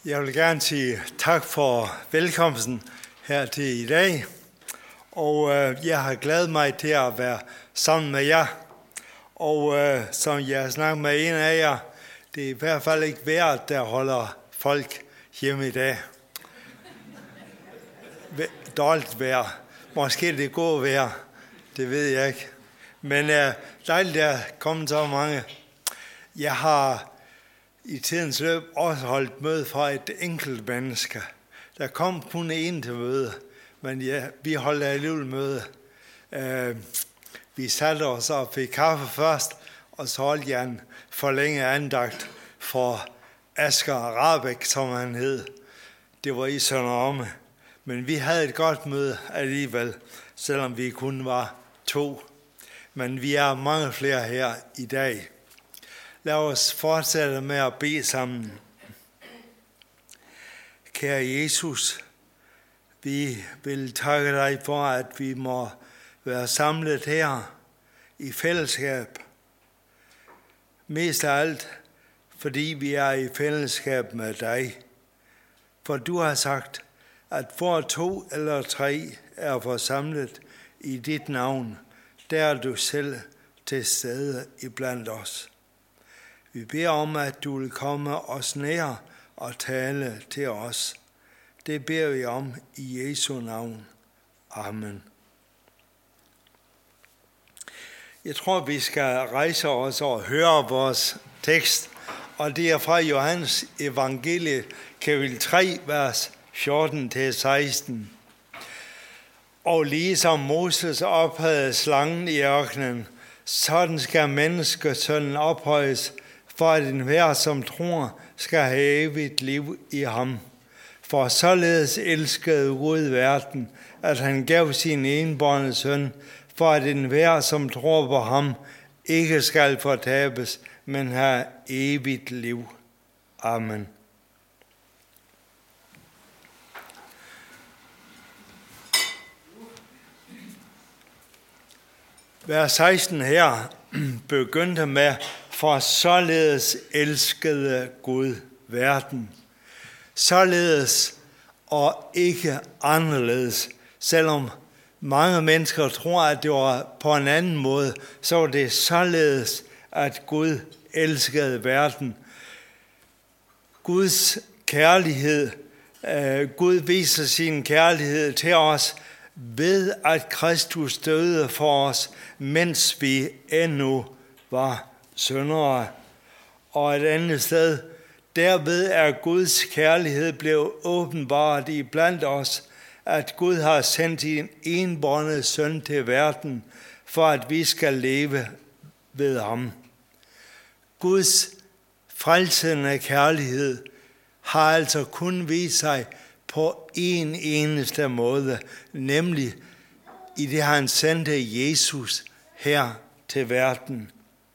Jeg vil gerne sige tak for velkomsten her til i dag, og jeg har glædet mig til at være sammen med jer. Og som jeg har snakket med en af jer, det er i hvert fald ikke vejret, der holder folk hjemme i dag. Dårligt vejr. Måske det gode vejr, det ved jeg ikke. Men dejligt at komme så mange. Jeg har i tidens løb også holdt møde for et enkelt menneske. Der kom kun en til møde, men ja, vi holdt alligevel møde. Vi satte os og fik kaffe først, og så holdt jeg en forlænget andagt for Asger Rahbek, som han hed. Det var i Sønderomme. Men vi havde et godt møde alligevel, selvom vi kun var 2. Men vi er mange flere her i dag. Lad os fortsætte med at bede sammen. Kære Jesus, vi vil takke dig for, at vi må være samlet her i fællesskab. Mest af alt, fordi vi er i fællesskab med dig. For du har sagt, at hvor 2 eller 3 er forsamlet i dit navn, der er du selv til stede iblandt os. Vi beder om, at du vil komme os nær og tale til os. Det beder vi om i Jesu navn. Amen. Jeg tror, vi skal rejse os og høre vores tekst, og det er fra Johannes evangelie, kapitel 3, vers 14-16. Og ligesom Moses ophøjede slangen i ørkenen, sådan skal menneskesønnen ophøjes, for at enhver, som tror, skal have evigt liv i ham. For således elskede Gud verden, at han gav sin enbårne søn, for at enhver, som tror på ham, ikke skal fortabes, men have evigt liv. Amen. Vers 16 her begyndte med, for således elskede Gud verden. Således og ikke anderledes. Selvom mange mennesker tror, at det var på en anden måde, så var det således, at Gud elskede verden. Guds kærlighed, Gud viser sin kærlighed til os ved, at Kristus døde for os, mens vi endnu var syndere. Og et andet sted, derved er Guds kærlighed blevet åbenbart iblandt os, at Gud har sendt sin enbårne søn til verden, for at vi skal leve ved ham. Guds frelsende kærlighed har altså kun vist sig på en eneste måde, nemlig i det han sendte Jesus her til verden.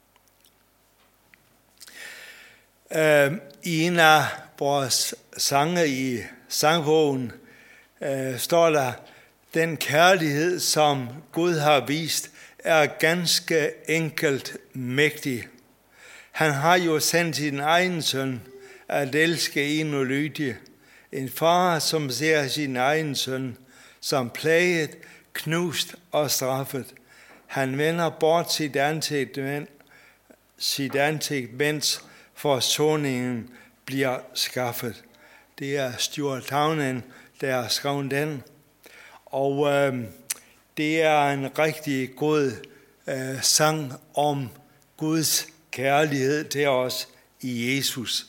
I en af vores sange i sangbogen står der, den kærlighed, som Gud har vist, er ganske enkelt mægtig. Han har jo sendt sin egen søn at elske en ulydig. En far, som ser sin egen søn, som plaget, knust og straffet. Han vender bort sit ansigt, mens forsoningen bliver skaffet. Det er Stuart Townend, der har skrevet den. Og det er en rigtig god sang om Guds kærlighed til os i Jesus.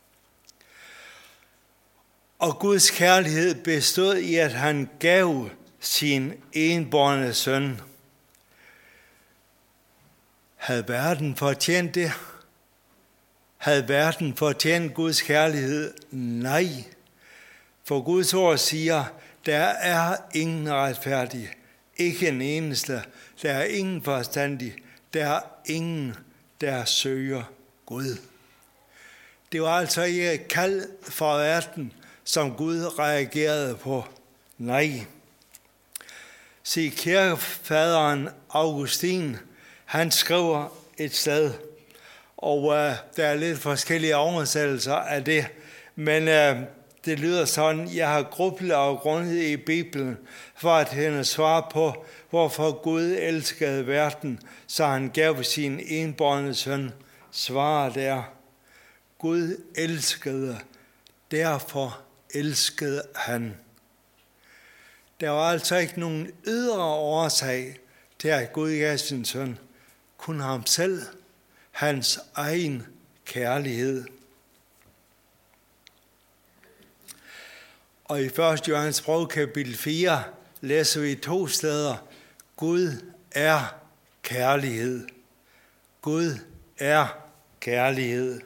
Og Guds kærlighed bestod i, at han gav sin enbårne søn. Havde verden fortjent det? Havde verden fortjent Guds kærlighed? Nej. For Guds ord siger, der er ingen retfærdig, ikke en eneste. Der er ingen forstandig, der er ingen, der søger Gud. Det var altså ikke et kald fra verden, som Gud reagerede på. Nej. Se, kirkefaderen Augustin, han skriver et sted, og der er lidt forskellige oversættelser af det, Men det lyder sådan, jeg har grublet og grundet i Bibelen, for at hende svare på, hvorfor Gud elskede verden, så han gav sin enbårne søn. Svaret er, Gud elskede, derfor elskede han. Der var altså ikke nogen ydre årsag til, at Gud gav sin søn. Kun ham selv, hans egen kærlighed. Og i 1. Johannes brev, kapitel 4, læser vi 2 steder, Gud er kærlighed. Gud er kærlighed.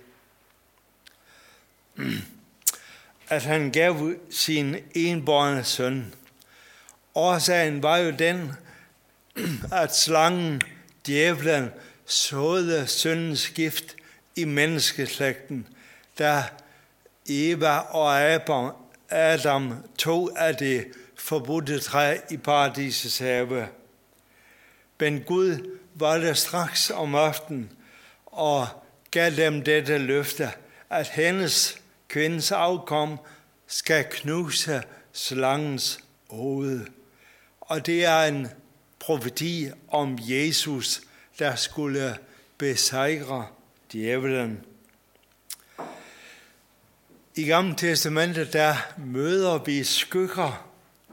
At han gav sin enbårne søn. Årsagen var jo den, at slangen, djævlen, såede syndens gift i menneskeslægten, da Eva og Adam tog af det forbudte træ i paradisets have. Men Gud var der straks om aftenen og gav dem dette løfte, at hendes kvindes afkom skal knuse slangens hoved. Og det er en profeti om Jesus, der skulle besejre djævlen. I Gamle Testamentet, der møder vi skygger,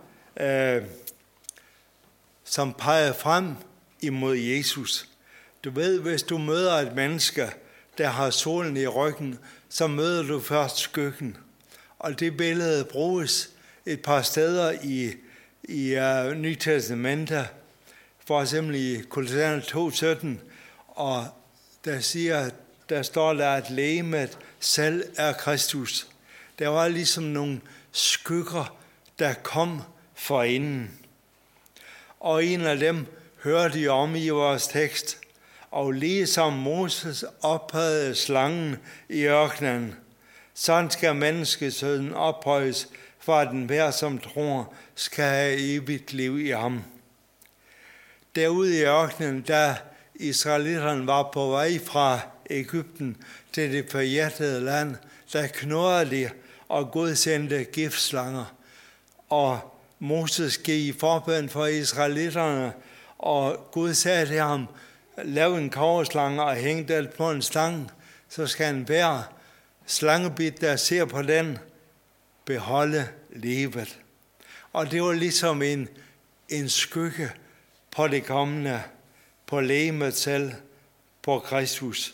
som peger frem imod Jesus. Du ved, hvis du møder et menneske, der har solen i ryggen, så møder du først skyggen. Og det billede bruges et par steder i Nye Testamentet, for eksempel i Kolosserne 2:17, og der står der, at legemet selv er Kristus. Der var ligesom nogle skygger, der kom forinden. Og en af dem hørte I om i vores tekst. Og ligesom Moses ophøjede slangen i ørkenen, sådan skal menneskesønnen ophøjes, for at enhver, som tror, skal have evigt liv i ham. Derude i ørkenen, da israelitterne var på vej fra Egypten til det forjættede land, der knurrede de, og Gud sendte giftslanger. Og Moses gik i forbøn for israelitterne, og Gud sagde til ham, lav en kobberslange og hæng den på en stang, så skal enhver slangebit, der ser på den, beholde livet. Og det var ligesom en skygge på det kommende, på legemet selv, på Kristus.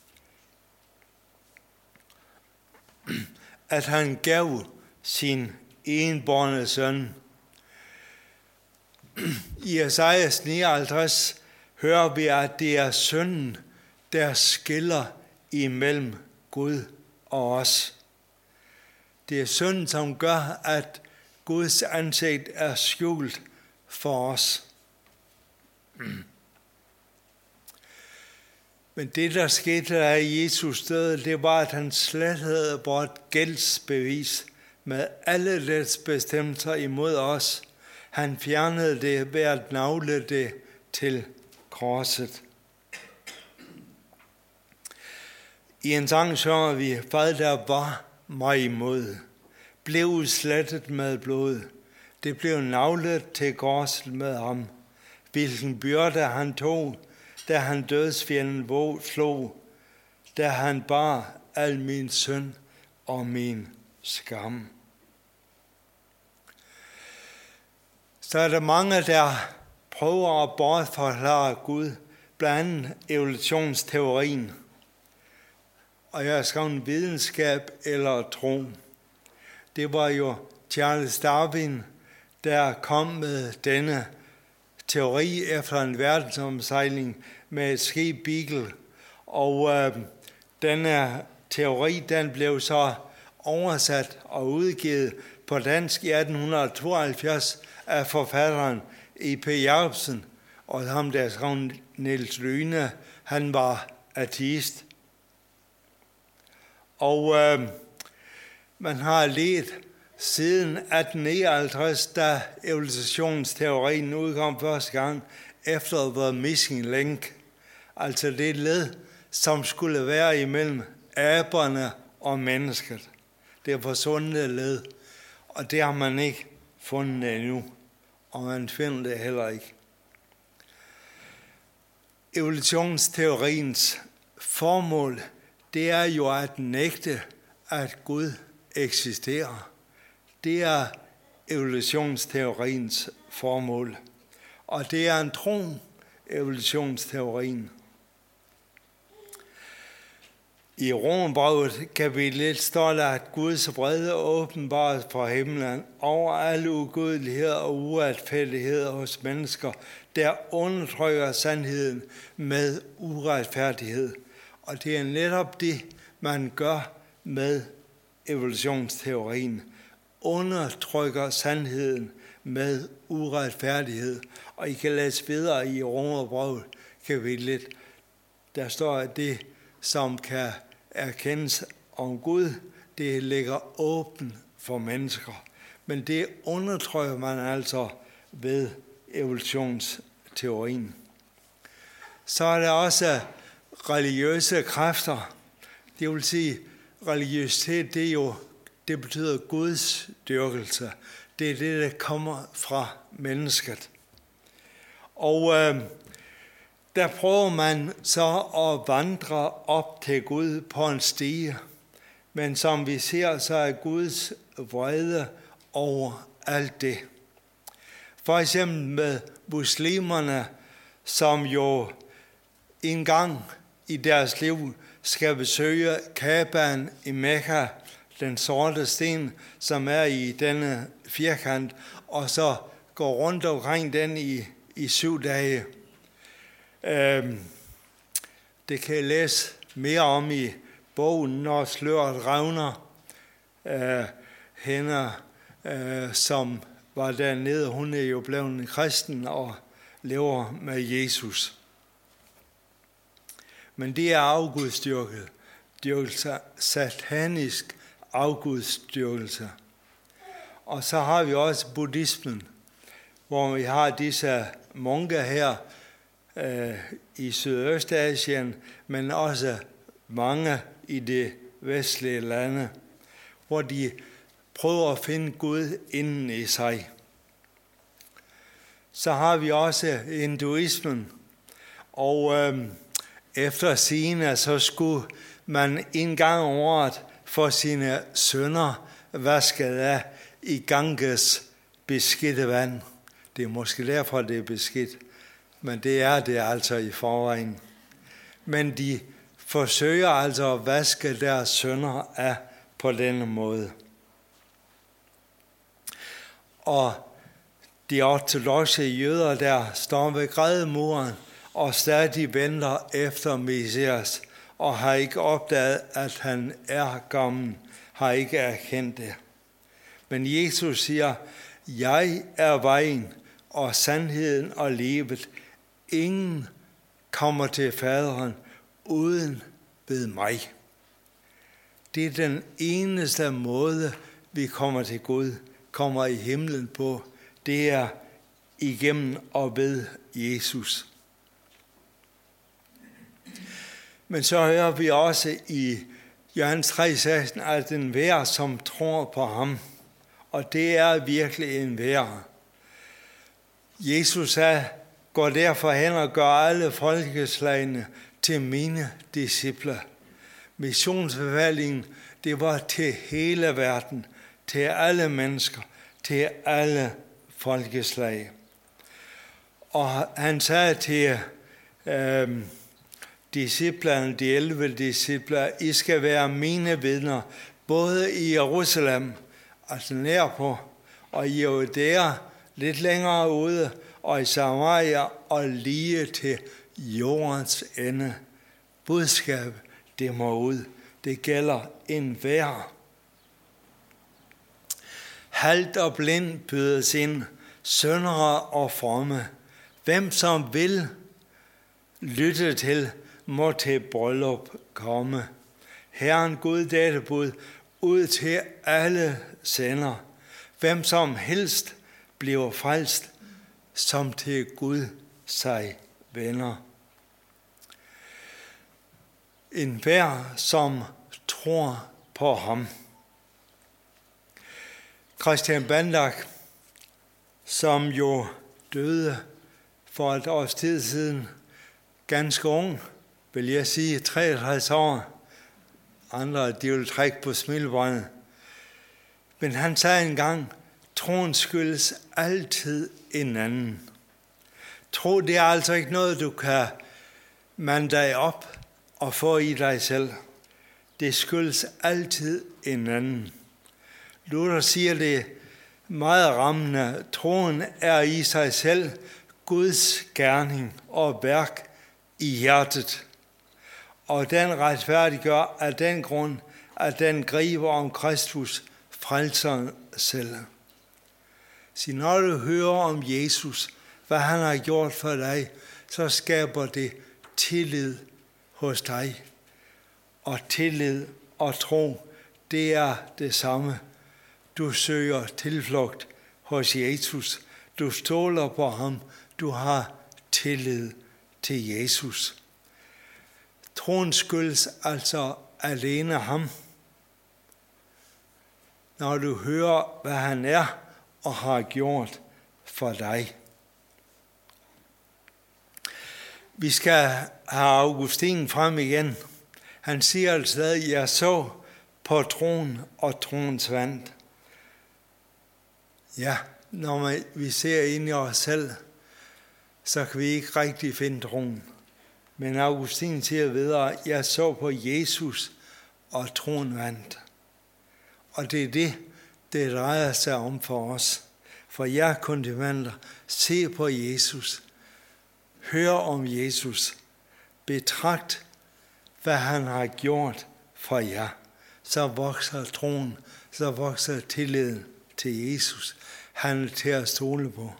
At han gav sin enbårne søn. I Esajas 59 hører vi, at det er synden, der skiller imellem Gud og os. Det er synden, som gør, at Guds ansigt er skjult for os. Men det, der skete af Jesus døde, det var, at han slettede vort gældsbevis med alle dets bestemmelser imod os. Han fjernede det ved at nagle det til korset. I en sang synger vi, hvad der var mig imod, blev slettet med blod. Det blev naglet til korset med ham. Hvilken byrde han tog, da han dødsfjenden slog, da han bar al min synd og min skam. Så er der mange, der prøver at bortforklare Gud, blandt andet evolutionsteorien. Og jeg har skrevet videnskab eller tro. Det var jo Charles Darwin, der kom med denne teori efter en verdensomsejling med et skib Beagle. Og denne teori, den blev så oversat og udgivet på dansk i 1872 af forfatteren E.P. Jacobsen, og ham der skrev Niels Lyhne, han var ateist. Og man har ledt siden 1859, da evolutionsteorien udkom første gang, efter The Missing Link. Altså det led, som skulle være imellem aberne og mennesket. Det er forsvundet led, og det har man ikke fundet endnu, og man finder det heller ikke. Evolutionsteoriens formål, det er jo at nægte, at Gud eksisterer. Det er evolutionsteoriens formål. Og det er en tro, evolutionsteorien. I Romerbrevet kapitel 1 står der, at Guds vrede åbenbares fra himlen over alle ugudeligheder og uretfærdigheder hos mennesker, der undertrykker sandheden med uretfærdighed. Og det er netop det, man gør med evolutionsteorien. Undertrykker sandheden med uretfærdighed. Og I kan læse videre i Romerbrevet kapitel 1. Der står, at det, som kan erkendes om Gud, det ligger åbent for mennesker. Men det undertrykker man altså ved evolutionsteorien. Så er der også religiøse kræfter. Det vil sige, religiøsitet, det betyder Guds dyrkelse. Det er det, der kommer fra mennesket. Og der prøver man så at vandre op til Gud på en stige. Men som vi ser, så er Guds vrede over alt det. For eksempel med muslimerne, som jo en gang i deres liv skal besøge Kabaen i Mekka, den sorte sten, som er i denne firkant, og så går rundt omkring den i 7 dage. Det kan jeg læse mere om i bogen, Når sløret revner. Hende, som var dernede, hun er jo blevet en kristen og lever med Jesus. Men det er afgudsdyrkelse, satanisk afgudsdyrkelse. Og så har vi også buddhismen, hvor vi har disse munke her i Sydøstasien, men også mange i de vestlige lande, hvor de prøver at finde Gud inden i sig. Så har vi også hinduismen, og efter sigende, så skulle man en gang om året få sine synder vasket af i Ganges beskidte vand. Det er måske derfor, det er beskidt, men det er det altså i forvejen. Men de forsøger altså at vaske deres synder af på denne måde. Og de ortodokse jøder, der står ved grædemuren og stadig venter efter Messias, og har ikke opdaget, at han er kommet, har ikke erkendt det. Men Jesus siger, jeg er vejen og sandheden og livet. Ingen kommer til faderen uden ved mig. Det er den eneste måde, vi kommer til Gud, kommer i himlen på. Det er igennem og ved Jesus. Men så hører vi også i Johannes 3:16, at den hver, som tror på ham, og det er virkelig en hver. Jesus sagde, går derfor hen og gør alle folkeslagene til mine disciple. Missionsbefalingen, det var til hele verden, til alle mennesker, til alle folkeslag. Og han sagde til disciplerne, de 11 discipler, I skal være mine vidner, både i Jerusalem, altså nærpå, og i Judæa, lidt længere ude, og i Samaria, og lige til jordens ende. Budskab, det må ud. Det gælder enhver. Halt og blind bydes ind, syndere og fromme. Hvem som vil lytte til, må til bryllup komme. Herren Gud dette bud ud til alle sender. Hvem som helst bliver frelst, som til Gud sig vender. En hver, som tror på ham. Christian Bandak, som jo døde for et års tid siden, ganske ung, vil jeg sige, 53 år. Andre, de vil trække på smilebåndet. Men han sagde engang, troen skyldes altid en anden. Tro, det er altså ikke noget, du kan mande dig op og få i dig selv. Det skyldes altid en anden. Luther siger det meget rammende. Troen er i sig selv Guds gerning og værk i hjertet. Og den retfærdiggør af den grund, at den griber om Kristus, frelseren selv. Så når du hører om Jesus, hvad han har gjort for dig, så skaber det tillid hos dig. Og tillid og tro, det er det samme. Du søger tilflugt hos Jesus. Du stoler på ham. Du har tillid til Jesus. Troen skyldes altså alene ham. Når du hører, hvad han er og har gjort for dig. Vi skal have Augustin frem igen. Han siger altså, at jeg så på troen og troens vand. Ja, når vi ser ind i os selv, så kan vi ikke rigtig finde troen. Men Augustin siger videre, at jeg så på Jesus og troen vandt. Og det er det drejer sig om for os. For jer konfirmander, se på Jesus. Hør om Jesus. Betragt, hvad han har gjort for jer. Så vokser troen, så vokser tilliden til Jesus. Han er til at stole på.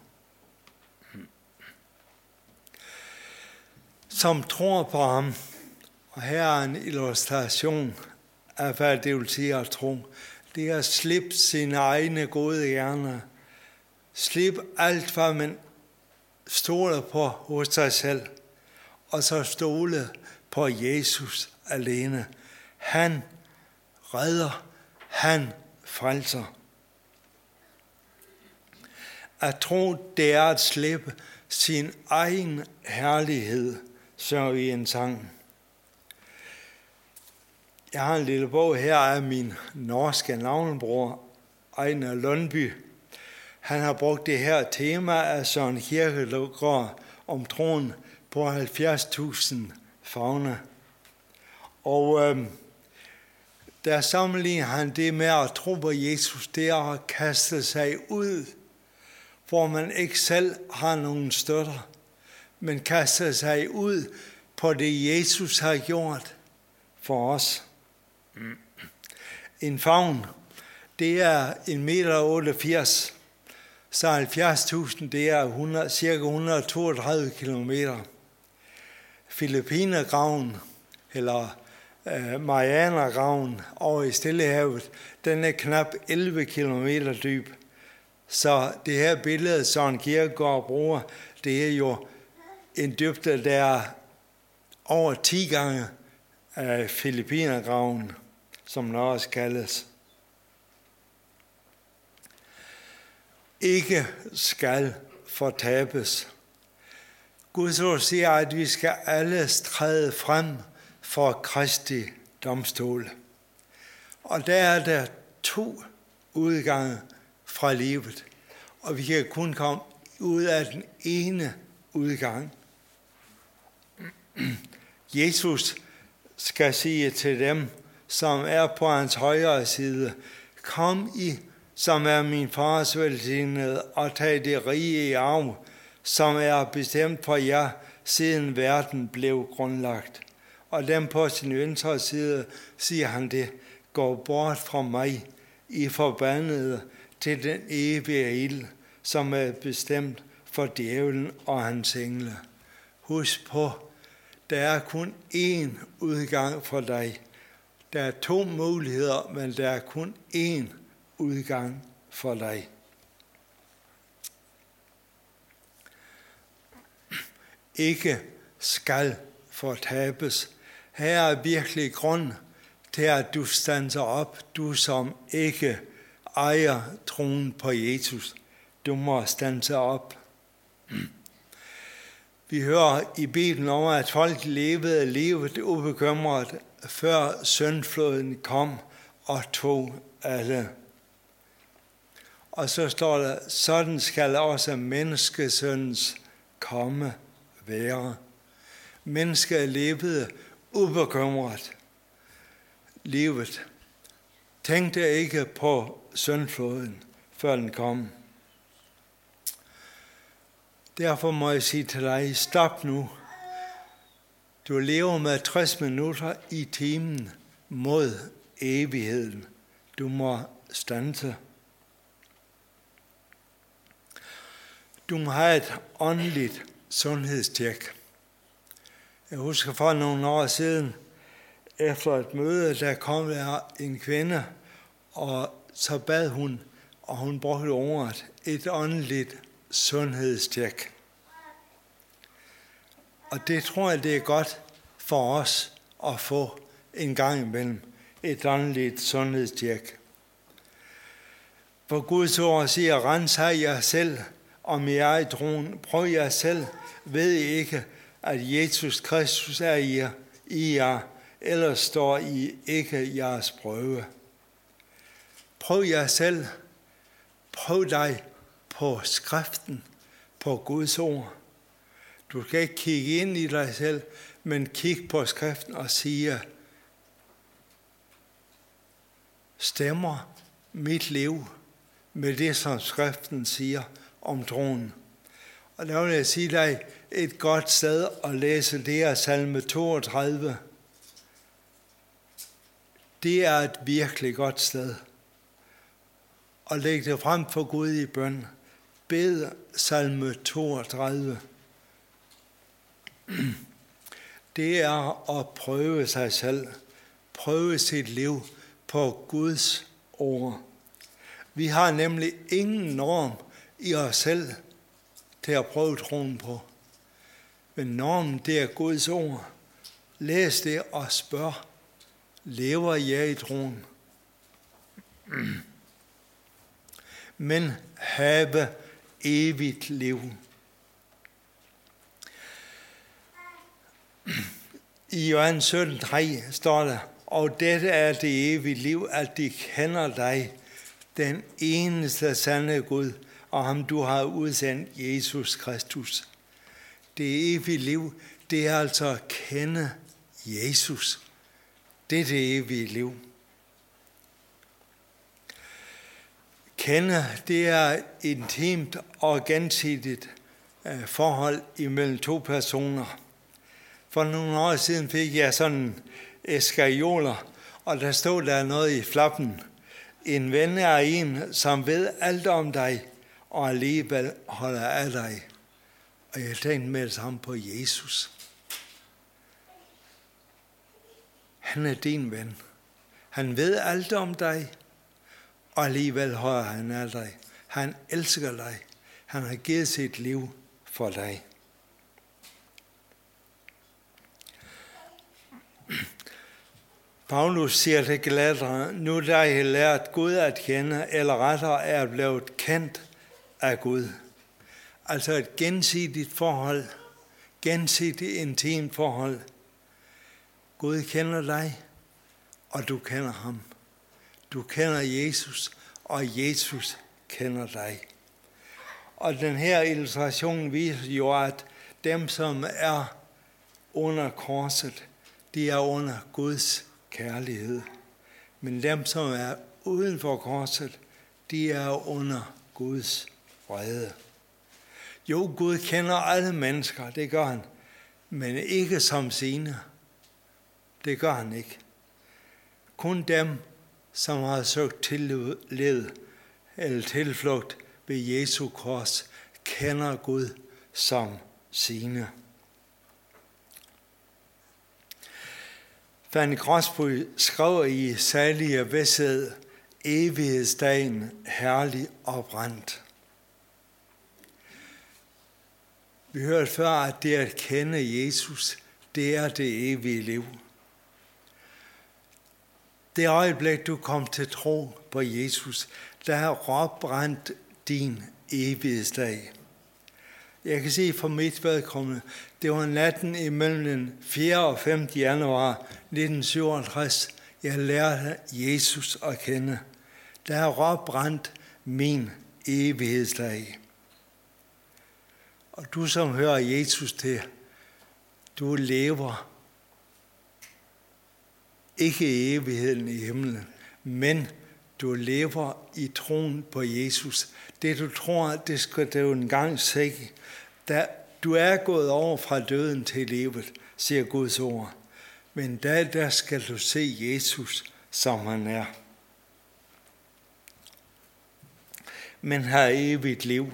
Som tror på ham, og her er en illustration af, hvad det vil sige at tro. Det er at slippe sine egne gode gerninger. Slip alt, hvad man stoler på hos sig selv. Og så stole på Jesus alene. Han redder, han frelser. At tro, det er at slippe sin egen herlighed, synger vi en sang. Jeg har en lille bog her af min norske navnebror, Ejner Lundby. Han har brugt det her tema af Søren Kierkegaard om troen på 70.000 favne. Og der sammenligner han det med at tro på Jesus, det er at kaste sig ud, hvor man ikke selv har nogen støtter, men kaster sig ud på det, Jesus har gjort for os. En favn, det er 1,88 meter, så 70.000, det er cirka 132 kilometer. Filippinergraven, eller Marianergraven over i Stillehavet, den er knap 11 kilometer dyb. Så det her billede, Søren Kierkegaard bruger, det er jo en dybde, der er over 10 gange Filippinergraven, som den også kaldes. Ikke skal fortabes. Guds ord siger, at vi skal alle træde frem for Kristi domstol. Og der er der 2 udgange fra livet, og vi kan kun komme ud af den ene udgang. Jesus skal sige til dem, som er på hans højre side, kom I, som er min fars velsignede, og tag det rige i arv, som er bestemt for jer, siden verden blev grundlagt. Og dem på sin venstre side siger han det, gå bort fra mig, I forbandede, til den evige ild, som er bestemt for djævlen og hans engle. Husk på, der er kun én udgang for dig. Der er 2 muligheder, men der er kun én udgang for dig. Ikke skal fortabes. Her er virkelig grund til, at du standser op, du som ikke ejer troen på Jesus. Du må standse op. Vi hører i Bibelen om, at folk levede livet ubekymret, før syndfloden kom og tog alle. Og så står der, sådan skal også menneskesøns komme være. Mennesket levede ubekymret livet. Tænkte ikke på syndfloden, før den kom. Derfor må jeg sige til dig, stop nu. Du lever med 60 minutter i timen mod evigheden. Du må standse. Du må have et åndeligt sundhedstjek. Jeg husker for nogle år siden, efter et møde, der kom der en kvinde, og så bad hun, og hun brugte ordet, et åndeligt sundhedstjek. Og det tror jeg, det er godt for os at få en gang imellem, et åndeligt sundhedstjek. For Guds ord siger, rens jer selv, om jeg er i troen. Prøv jer selv, ved I ikke, at Jesus Kristus er i jer, ellers står I ikke jeres prøve. Prøv jer selv. Prøv dig på skriften, på Guds ord. Du skal ikke kigge ind i dig selv, men kig på skriften og sige, stemmer mit liv med det, som skriften siger om troen. Og der vil jeg sige dig, et godt sted at læse, det er salme 32. Det er et virkelig godt sted. Og læg det frem for Gud i bøn. Bed salme 32. Det er at prøve sig selv. Prøve sit liv på Guds ord. Vi har nemlig ingen norm i os selv til at prøve troen på. Men normen, det er Guds ord. Læs det og spørg. Lever jeg i troen? Men have evigt liv. I Johannes 17:3 står der, og dette er det evige liv, at de kender dig, den eneste sande Gud, og ham du har udsendt, Jesus Kristus. Det evige liv, det er altså at kende Jesus. Det er det evige liv. Kende, det er et intimt og gensidigt forhold imellem to personer. For nogle år siden fik jeg sådan eskajoler, og der stod der noget i flappen. En ven er en, som ved alt om dig, og alligevel holder af dig. Og jeg tænkte med det samme på Jesus. Han er din ven. Han ved alt om dig, og alligevel holder han af dig. Han elsker dig. Han har givet sit liv for dig. Paulus siger til Galaterne, nu da I har lært Gud at kende, eller rettere er blevet kendt af Gud. Altså et gensidigt forhold, gensidigt intimt forhold. Gud kender dig, og du kender ham. Du kender Jesus, og Jesus kender dig. Og den her illustration viser jo, at dem, som er under korset, de er under Guds kærlighed. Men dem, som er uden for korset, de er under Guds vrede. Jo, Gud kender alle mennesker, det gør han, men ikke som sine. Det gør han ikke. Kun dem, som har søgt tillid eller tilflugt ved Jesu kors, kender Gud som sine. Fanny Crosby skrev i Salige Vished, evighedsdagen herlig og brændt. Vi hørte før, at det at kende Jesus, det er det evige liv. Det øjeblik, du kom til tro på Jesus, der har råbrændt din evighedsdag. Jeg kan sige for mit vedkommende, det var natten imellem den 4. og 5. januar 1967, jeg lærte Jesus at kende. Der har råbrændt min evighedsdag. Og du som hører Jesus til, du lever ikke i evigheden i himlen, men du lever i troen på Jesus. Det du tror, det skal du engang se. Du er gået over fra døden til livet, siger Guds ord. Men der skal du se Jesus, som han er. Men har evigt liv.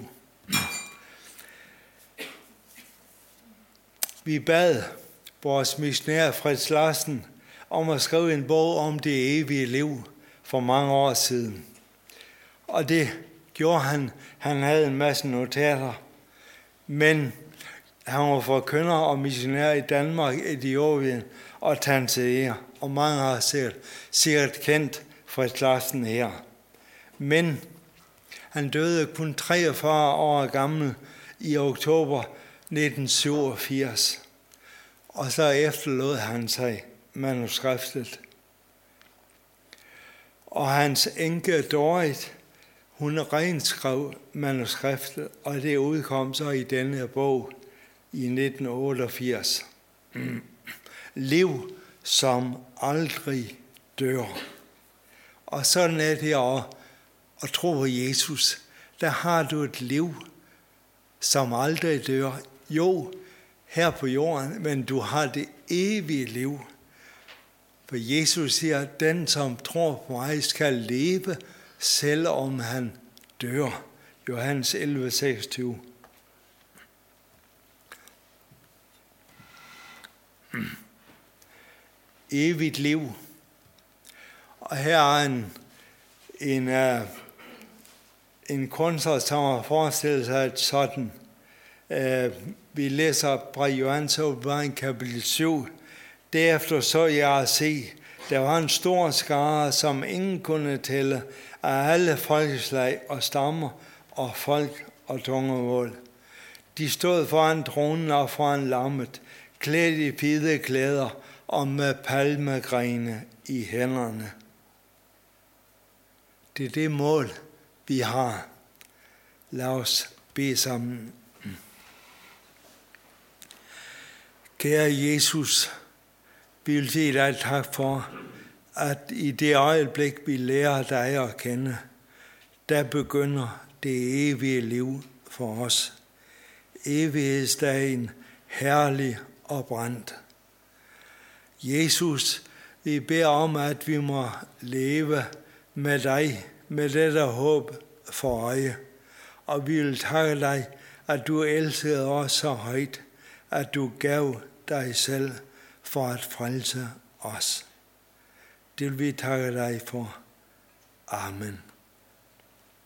Vi bad vores missionær Frits Larsen om at skrive en bog om det evige liv for mange år siden. Og det gjorde han. Han havde en masse notater. Men han var forkynder og missionær i Danmark, Etiopien og Tanzania. Og mange har sikkert kendt Frits Larsen her. Men han døde kun 43 år gammel i oktober 1987. Og så efterlod han sig manuskriptet. Og hans enke Dorit, hun renskrev manuskriptet, og det udkom så i denne bog i 1988. Liv, som aldrig dør. Og sådan er det at tro på Jesus. Der har du et liv, som aldrig dør. Jo, her på jorden, men du har det evige liv. For Jesus siger, at den, som tror på mig, skal leve, selvom han dør. Johannes 11:26. Evigt liv. Og her er en kunstner, som har forestillet sig et sådan. Vi læser fra Johannes åbenbaring kapitel 7. Derefter så jeg at se, der var en stor skare, som ingen kunne tælle, af alle folkeslag og stammer og folk og tungemål. De stod foran tronen og foran lammet, klædt i hvide klæder og med palmegrene i hænderne. Det er det mål, vi har. Lad os bede sammen. Kære Jesus, vi vil sige dig tak for, at i det øjeblik, vi lærer dig at kende, der begynder det evige liv for os. Evighedsdagen herlig og brændt. Jesus, vi beder om, at vi må leve med dig, med dette håb for øje. Og vi vil takke dig, at du elskede os så højt, at du gav dig selv for at frelse os. Det vil vi takke dig for. Amen.